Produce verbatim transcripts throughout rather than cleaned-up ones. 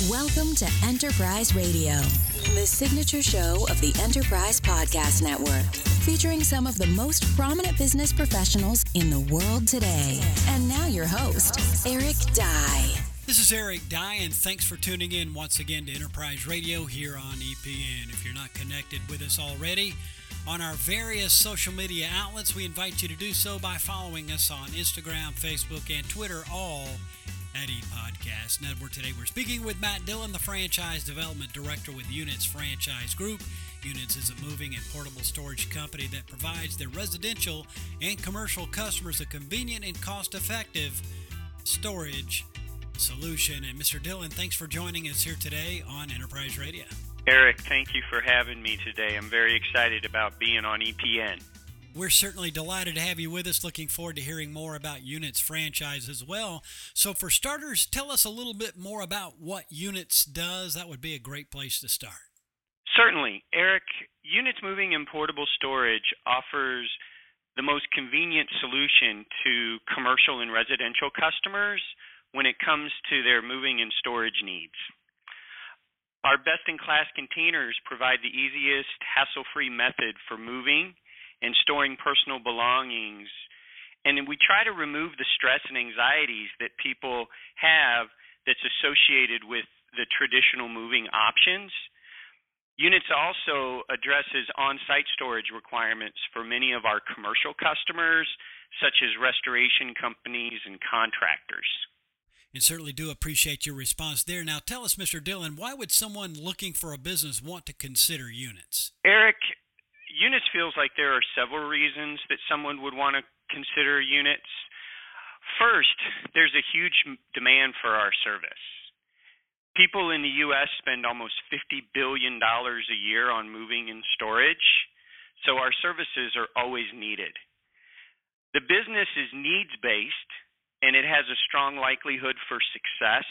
Welcome to Enterprise Radio, the signature show of the Enterprise Podcast Network, featuring some of the most prominent business professionals in the world today. And now your host, Eric Dye. This is Eric Dye, and thanks for tuning in once again to Enterprise Radio here on E P N. If you're not connected with us already on our various social media outlets, we invite you to do so by following us on Instagram, Facebook, and Twitter, all at ePodcast Network. Today we're speaking with Matt Dillon, the Franchise Development Director with Units Franchise Group. Units is a moving and portable storage company that provides their residential and commercial customers a convenient and cost-effective storage solution. And Mister Dillon, thanks for joining us here today on Enterprise Radio. Eric, thank you for having me today. I'm very excited about being on E P N. We're certainly delighted to have you with us. Looking forward to hearing more about Units Franchise as well. So for starters, tell us a little bit more about what Units does. That would be a great place to start. Certainly. Eric, Units Moving and Portable Storage offers the most convenient solution to commercial and residential customers when it comes to their moving and storage needs. Our best-in-class containers provide the easiest, hassle-free method for moving and storing personal belongings. And we try to remove the stress and anxieties that people have that's associated with the traditional moving options. Units also addresses on-site storage requirements for many of our commercial customers, such as restoration companies and contractors. And certainly do appreciate your response there. Now tell us, Mister Dillon, why would someone looking for a business want to consider Units? Eric, Units feels like there are several reasons that someone would want to consider Units. First, there's a huge demand for our service. People in the U S spend almost fifty billion dollars a year on moving and storage, so our services are always needed. The business is needs-based, and it has a strong likelihood for success.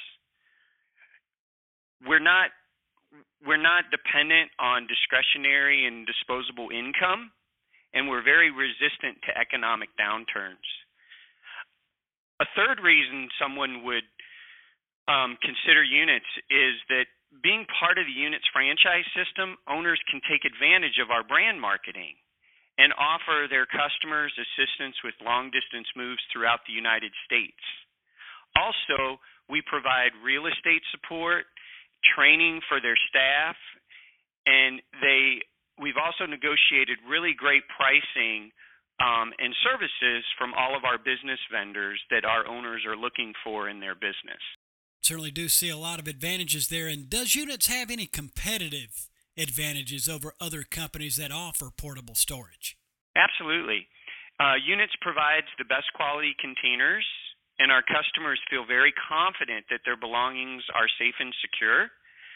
We're not we're not dependent on discretionary and disposable income, and we're very resistant to economic downturns. A third reason someone would um, consider Units is that being part of the Units franchise system, owners can take advantage of our brand marketing and offer their customers assistance with long-distance moves throughout the United States. Also, we provide real estate support, training for their staff, and they we've also negotiated really great pricing um, and services from all of our business vendors that our owners are looking for in their business. Certainly do see a lot of advantages there. And does Units have any competitive advantages over other companies that offer portable storage? Absolutely. Uh, Units provides the best quality containers, and our customers feel very confident that their belongings are safe and secure.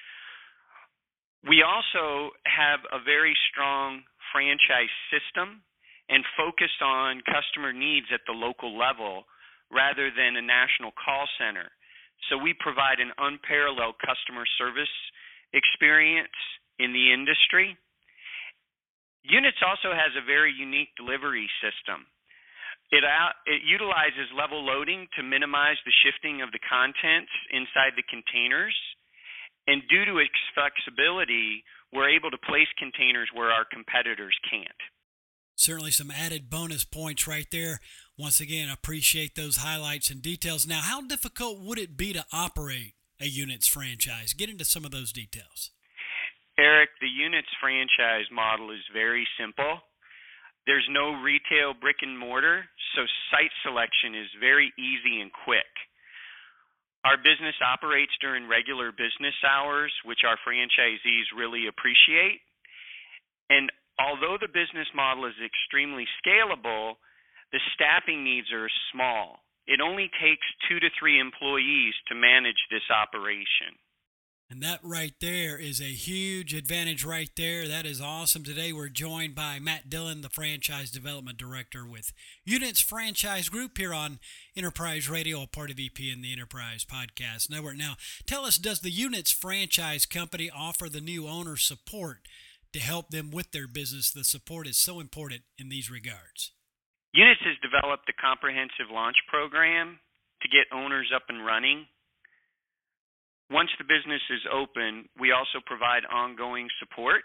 We also have a very strong franchise system and focus on customer needs at the local level rather than a national call center. So we provide an unparalleled customer service experience in the industry. Units also has a very unique delivery system. It, out, it utilizes level loading to minimize the shifting of the contents inside the containers. And due to its flexibility, we're able to place containers where our competitors can't. Certainly some added bonus points right there. Once again, appreciate those highlights and details. Now, how difficult would it be to operate a Units franchise? Get into some of those details. Eric, the Units franchise model is very simple. There's no retail brick and mortar, so site selection is very easy and quick. Our business operates during regular business hours, which our franchisees really appreciate. And although the business model is extremely scalable, the staffing needs are small. It only takes two to three employees to manage this operation. And that right there is a huge advantage right there. That is awesome. Today we're joined by Matt Dillon, the Franchise Development Director with Units Franchise Group here on Enterprise Radio, a part of E P N, the Enterprise Podcast Network. Now, tell us, does the Units Franchise Company offer the new owner support to help them with their business? The support is so important in these regards. Units has developed a comprehensive launch program to get owners up and running. Once once the business is open, we also provide ongoing support.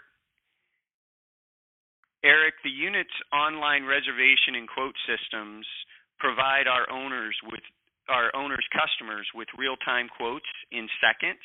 Eric, the unit's online reservation and quote systems provide our owners with our owners' customers with real-time quotes in seconds,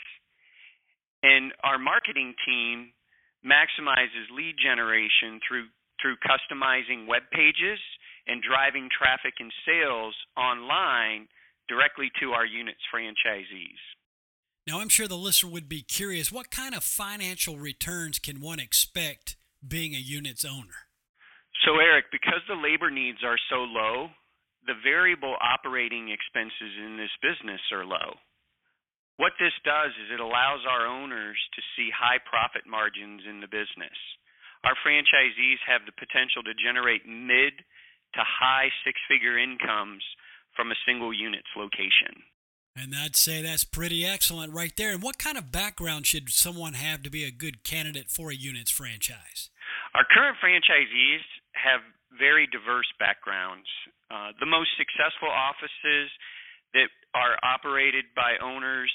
and our marketing team maximizes lead generation through through customizing web pages and driving traffic and sales online directly to our unit's franchisees. Now, I'm sure the listener would be curious, what kind of financial returns can one expect being a unit's owner? So, Eric, because the labor needs are so low, the variable operating expenses in this business are low. What this does is it allows our owners to see high profit margins in the business. Our franchisees have the potential to generate mid to high six-figure incomes from a single unit's location. And I'd say that's pretty excellent right there. And what kind of background should someone have to be a good candidate for a unit's franchise? Our current franchisees have very diverse backgrounds. Uh, the most successful offices that are operated by owners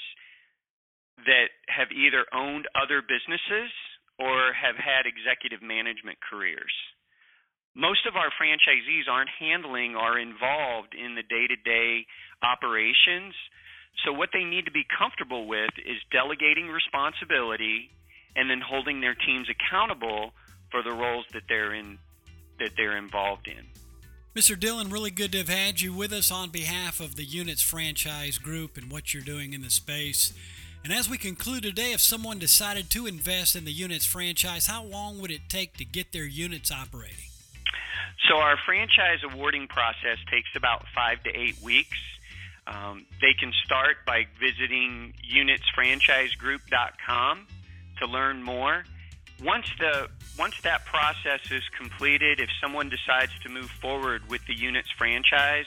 that have either owned other businesses or have had executive management careers. Most of our franchisees aren't handling or involved in the day-to-day operations, so what they need to be comfortable with is delegating responsibility and then holding their teams accountable for the roles that they're in, that they're involved in. Mister Dillon, really good to have had you with us on behalf of the Units Franchise Group and what you're doing in the space. And as we conclude today, if someone decided to invest in the Units franchise, how long would it take to get their units operating? So our franchise awarding process takes about five to eight weeks. Um, they can start by visiting units franchise group dot com to learn more. Once the once that process is completed, if someone decides to move forward with the Units franchise,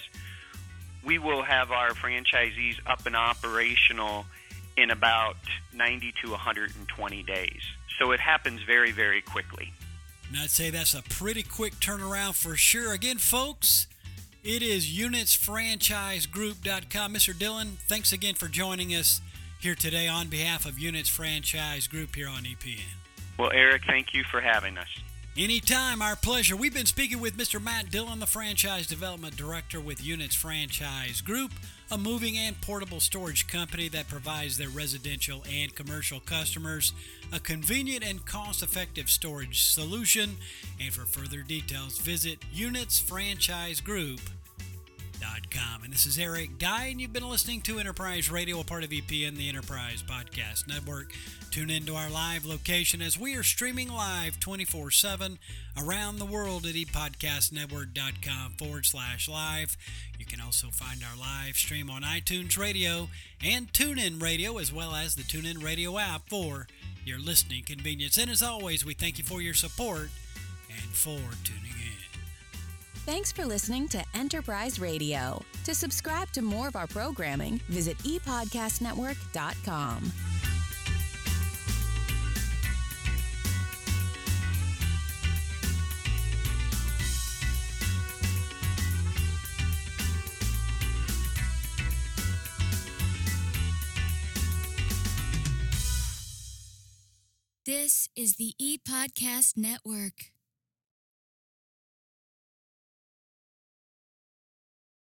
we will have our franchisees up and operational in about ninety to one hundred twenty days. So it happens very, very quickly. And I'd say that's a pretty quick turnaround for sure. Again, folks, it is units franchise group dot com. Mister Dillon, thanks again for joining us here today on behalf of Units Franchise Group here on E P N. Well, Eric, thank you for having us. Anytime, our pleasure. We've been speaking with Mister Matt Dillon, the Franchise Development Director with Units Franchise Group, a moving and portable storage company that provides their residential and commercial customers a convenient and cost-effective storage solution. And for further details, visit units franchise group dot com. And this is Eric Dye, and you've been listening to Enterprise Radio, a part of E P N, the Enterprise Podcast Network. Tune into our live location as we are streaming live twenty-four seven around the world at epodcastnetwork.com forward slash live. You can also find our live stream on iTunes Radio and TuneIn Radio, as well as the TuneIn Radio app for your listening convenience. And as always, we thank you for your support and for tuning in. Thanks for listening to Enterprise Radio. To subscribe to more of our programming, visit e podcast network dot com. This is the ePodcast Network.